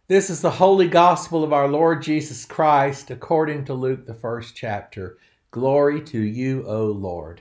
This is the holy gospel of our Lord Jesus Christ, according to Luke, the first chapter. Glory to you, O Lord.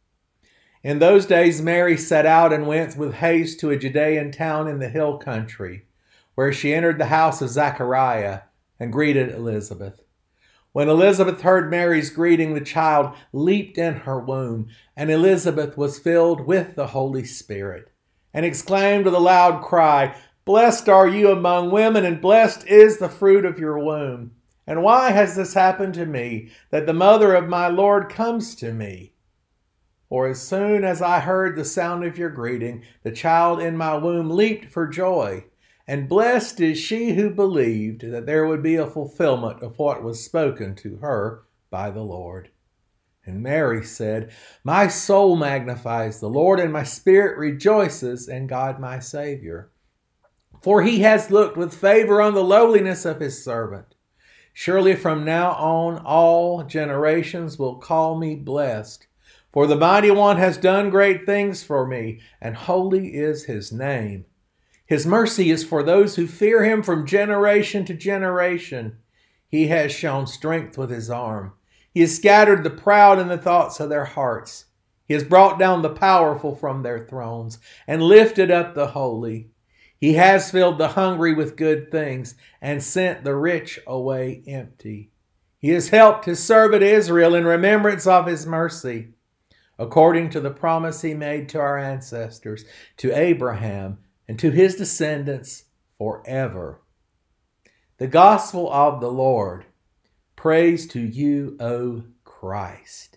In those days, Mary set out and went with haste to a Judean town in the hill country, where she entered the house of Zachariah and greeted Elizabeth. When Elizabeth heard Mary's greeting, the child leaped in her womb, and Elizabeth was filled with the Holy Spirit, and exclaimed with a loud cry, "Blessed are you among women, and blessed is the fruit of your womb. And why has this happened to me, that the mother of my Lord comes to me? For as soon as I heard the sound of your greeting, the child in my womb leaped for joy. And blessed is she who believed that there would be a fulfillment of what was spoken to her by the Lord." And Mary said, "My soul magnifies the Lord, and my spirit rejoices in God my Savior. For he has looked with favor on the lowliness of his servant. Surely from now on all generations will call me blessed. For the Mighty One has done great things for me, and holy is his name. His mercy is for those who fear him from generation to generation. He has shown strength with his arm. He has scattered the proud in the thoughts of their hearts. He has brought down the powerful from their thrones and lifted up the holy. He has filled the hungry with good things and sent the rich away empty. He has helped his servant Israel in remembrance of his mercy, according to the promise he made to our ancestors, to Abraham and to his descendants forever." The gospel of the Lord. Praise to you, O Christ.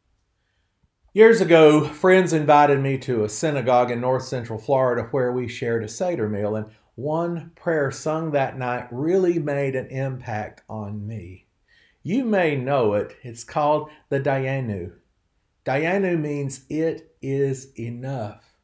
Years ago, friends invited me to a synagogue in north central Florida where we shared a Seder meal, and one prayer sung that night really made an impact on me. You may know it. It's called the Dayenu. Dayenu means it is enough.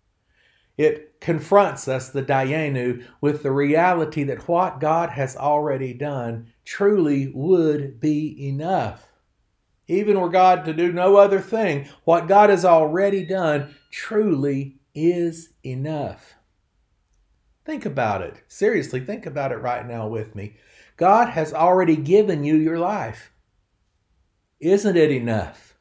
It confronts us, the Dayenu, with the reality that what God has already done truly would be enough. Even were God to do no other thing, what God has already done truly is enough. Think about it. Seriously, think about it right now with me. God has already given you your life. Isn't it enough?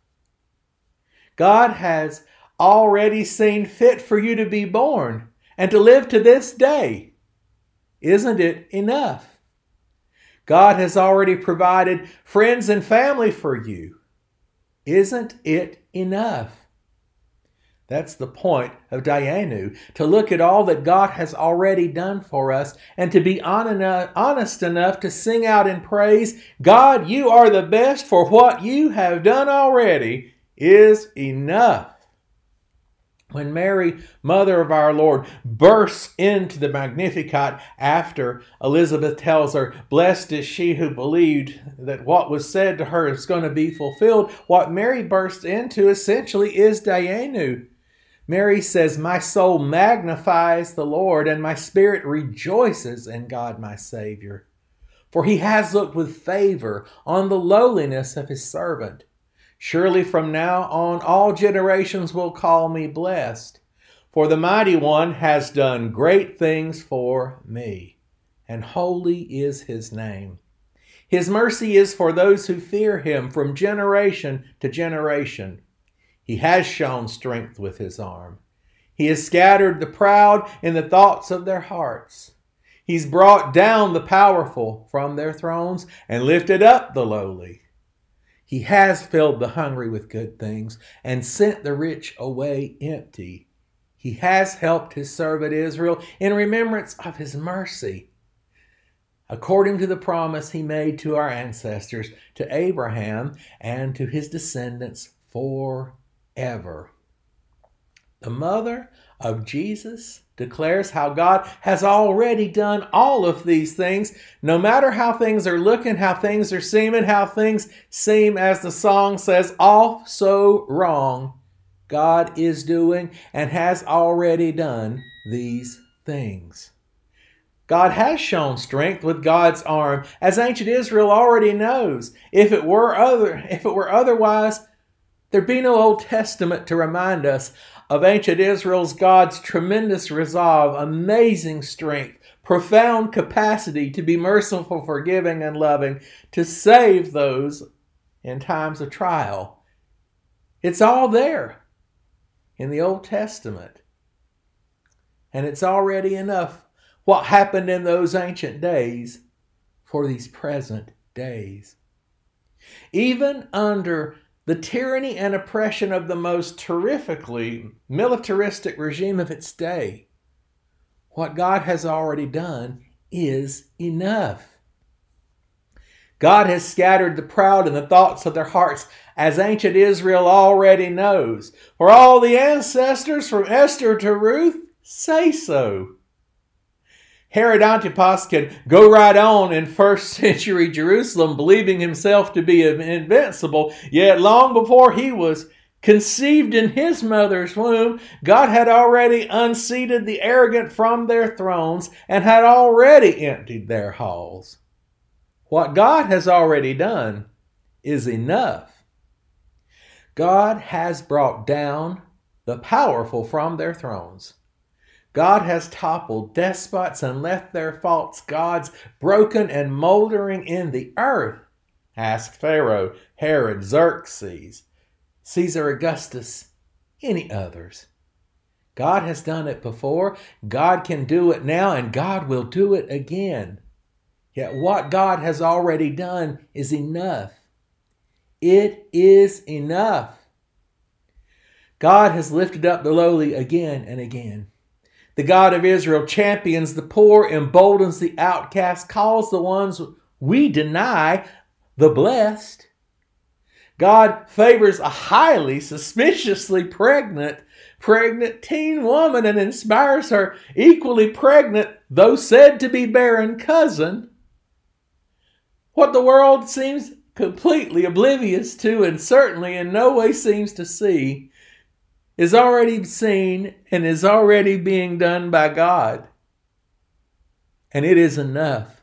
God has already seen fit for you to be born and to live to this day. Isn't it enough? God has already provided friends and family for you. Isn't it enough? That's the point of Dayenu, to look at all that God has already done for us and to be honest enough to sing out in praise, "God, you are the best, for what you have done already is enough." When Mary, mother of our Lord, bursts into the Magnificat after Elizabeth tells her, "Blessed is she who believed that what was said to her is going to be fulfilled," what Mary bursts into essentially is Dayenu. Mary says, "My soul magnifies the Lord, and my spirit rejoices in God my Savior. For he has looked with favor on the lowliness of his servant. Surely from now on all generations will call me blessed. For the Mighty One has done great things for me, and holy is his name. His mercy is for those who fear him from generation to generation. He has shown strength with his arm. He has scattered the proud in the thoughts of their hearts. He's brought down the powerful from their thrones and lifted up the lowly. He has filled the hungry with good things and sent the rich away empty. He has helped his servant Israel in remembrance of his mercy, according to the promise he made to our ancestors, to Abraham and to his descendants forever." The mother of Jesus declares how God has already done all of these things, no matter how things are looking, how things are seeming, how things seem, as the song says, off so wrong. God is doing and has already done these things. God has shown strength with God's arm, as ancient Israel already knows. If it were otherwise, There'd be no Old Testament to remind us of ancient Israel's God's tremendous resolve, amazing strength, profound capacity to be merciful, forgiving, and loving, to save those in times of trial. It's all there in the Old Testament. And it's already enough what happened in those ancient days for these present days. Even under the tyranny and oppression of the most terrifically militaristic regime of its day, what God has already done is enough. God has scattered the proud in the thoughts of their hearts, as ancient Israel already knows. For all the ancestors from Esther to Ruth say so. Herod Antipas can go right on in first century Jerusalem, believing himself to be invincible, yet long before he was conceived in his mother's womb, God had already unseated the arrogant from their thrones and had already emptied their halls. What God has already done is enough. God has brought down the powerful from their thrones. God has toppled despots and left their false gods broken and moldering in the earth. Ask Pharaoh, Herod, Xerxes, Caesar Augustus, any others. God has done it before, God can do it now, and God will do it again. Yet what God has already done is enough. It is enough. God has lifted up the lowly again and again. The God of Israel champions the poor, emboldens the outcast, calls the ones we deny the blessed. God favors a highly, suspiciously pregnant teen woman and inspires her equally pregnant, though said to be barren, cousin. What the world seems completely oblivious to and certainly in no way seems to see is already seen and is already being done by God. And it is enough.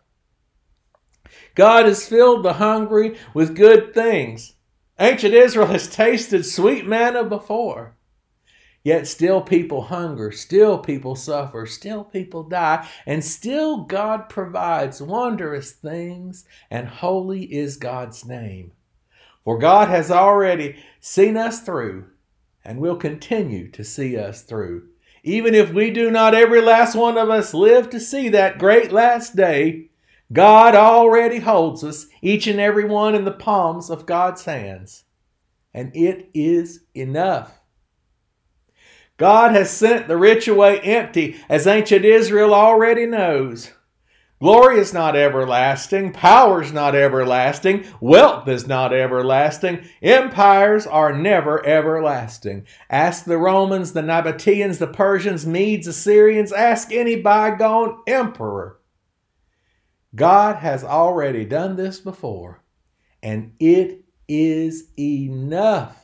God has filled the hungry with good things. Ancient Israel has tasted sweet manna before. Yet still people hunger, still people suffer, still people die, and still God provides wondrous things, and holy is God's name. For God has already seen us through, and will continue to see us through. Even if we do not, every last one of us, live to see that great last day, God already holds us, each and every one, in the palms of God's hands. And it is enough. God has sent the rich away empty, as ancient Israel already knows. Glory is not everlasting. Power is not everlasting. Wealth is not everlasting. Empires are never everlasting. Ask the Romans, the Nabateans, the Persians, Medes, Assyrians. Ask any bygone emperor. God has already done this before, and it is enough.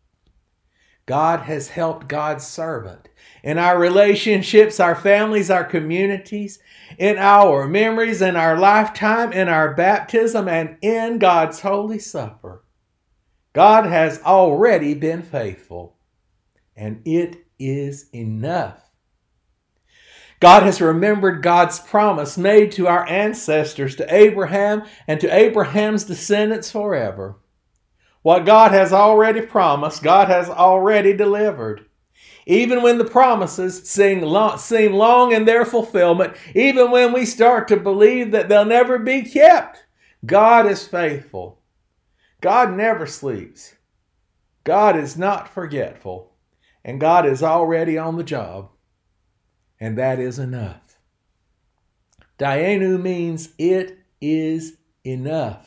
God has helped God's servant in our relationships, our families, our communities, in our memories, in our lifetime, in our baptism, and in God's Holy Supper. God has already been faithful, and it is enough. God has remembered God's promise made to our ancestors, to Abraham and to Abraham's descendants forever. What God has already promised, God has already delivered. Even when the promises seem long in their fulfillment, even when we start to believe that they'll never be kept, God is faithful. God never sleeps. God is not forgetful. And God is already on the job. And that is enough. Dayenu means it is enough.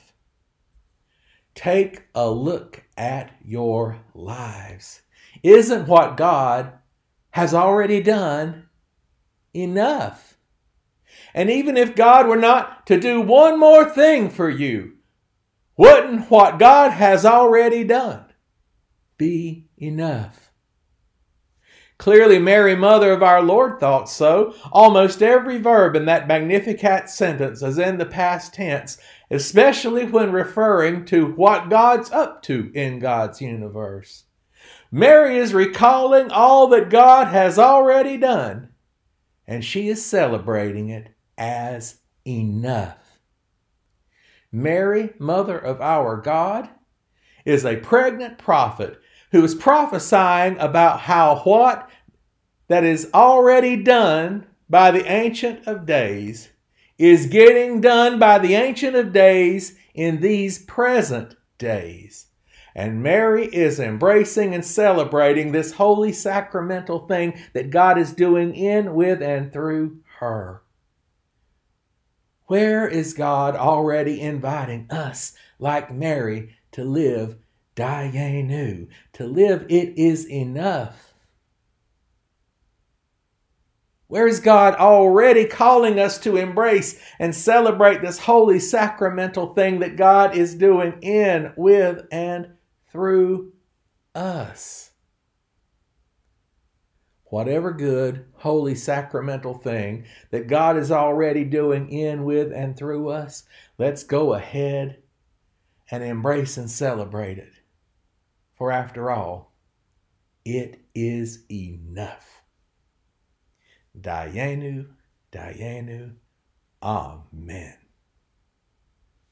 Take a look at your lives. Isn't what God has already done enough? And even if God were not to do one more thing for you, wouldn't what God has already done be enough? Clearly, Mary, mother of our Lord, thought so. Almost every verb in that Magnificat sentence is in the past tense, especially when referring to what God's up to in God's universe. Mary is recalling all that God has already done, and she is celebrating it as enough. Mary, mother of our God, is a pregnant prophet who is prophesying about how what that is already done by the Ancient of Days is getting done by the Ancient of Days in these present days. And Mary is embracing and celebrating this holy sacramental thing that God is doing in, with, and through her. Where is God already inviting us, like Mary, to live Dayenu, to live it is enough? Where is God already calling us to embrace and celebrate this holy sacramental thing that God is doing in, with, and through us? Whatever good, holy, sacramental thing that God is already doing in, with, and through us, let's go ahead and embrace and celebrate it. For after all, it is enough. Dayenu, Dayenu, Amen.